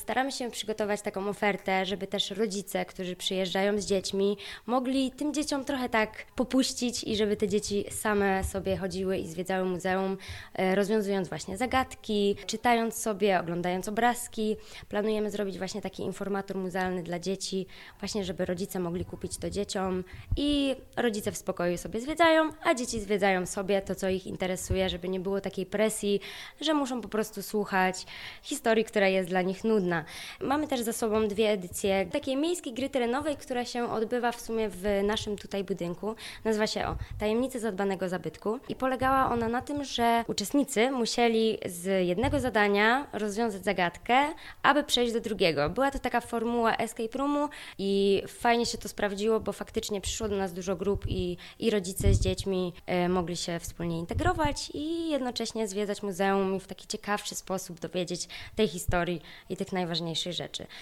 staramy się przygotować taką ofertę, żeby też rodzice, którzy przyjeżdżają z dziećmi, mogli tym dzieciom trochę tak popuścić i żeby te dzieci same sobie chodziły i zwiedzały muzeum, rozwiązując właśnie zagadki, czytając sobie, oglądając obrazki. Planujemy zrobić właśnie taki informator muzealny dla dzieci, właśnie żeby rodzice mogli kupić to dzieciom i rodzice w spokoju sobie zwiedzają, a dzieci zwiedzają sobie to, co ich interesuje, żeby nie było takiej presji, że muszą po prostu słuchać historii, która jest dla nich nudna. Mamy też za sobą 2 edycje takiej miejskiej gry terenowej, która się odbywa w sumie w naszym tutaj budynku. Nazywa się Tajemnice zadbanego zabytku i polegała ona na tym, że uczestnicy musieli z jednego zadania rozwiązać zagadkę, aby przejść do drugiego. Była to taka formuła escape roomu i fajnie się to sprawdziło, bo faktycznie przyszło do nas dużo grup i rodzice z dziećmi mogli się wspólnie integrować i jednocześnie zwiedzać muzeum i w taki ciekawszy sposób dowiedzieć tej historii i tych najważniejszych rzeczy.